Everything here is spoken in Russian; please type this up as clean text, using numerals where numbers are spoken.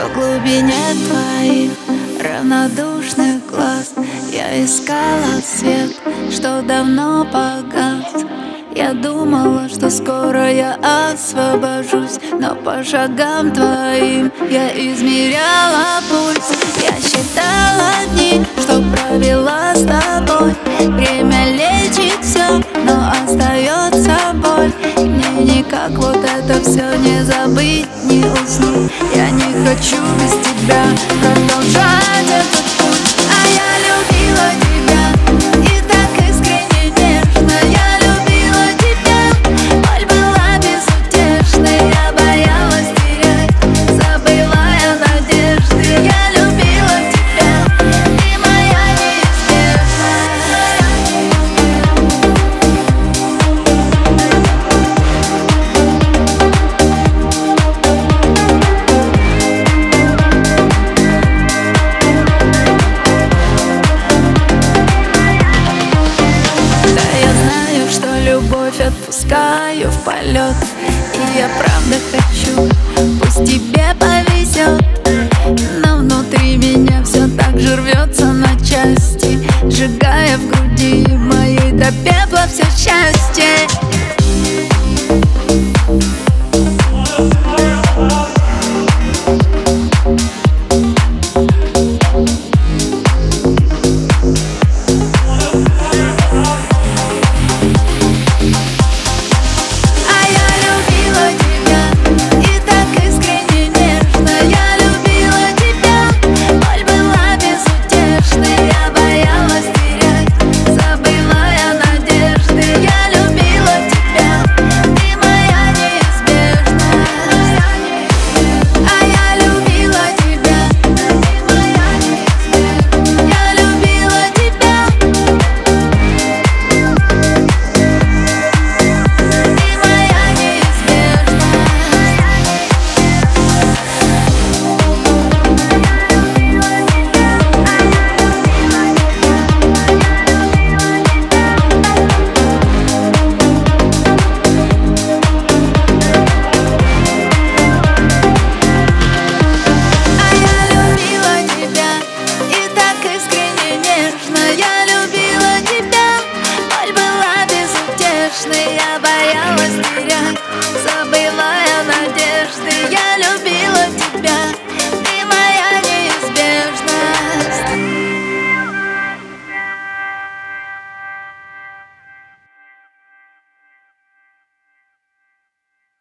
В глубине твоих равнодушных глаз я искала свет, что давно погас. Я думала, что скоро я освобожусь, но по шагам твоим я измеряла пульс. Я считала дни, что провела с тобой. Время лечит все, но остается боль. Мне никак вот это все не забыть, не уснуть.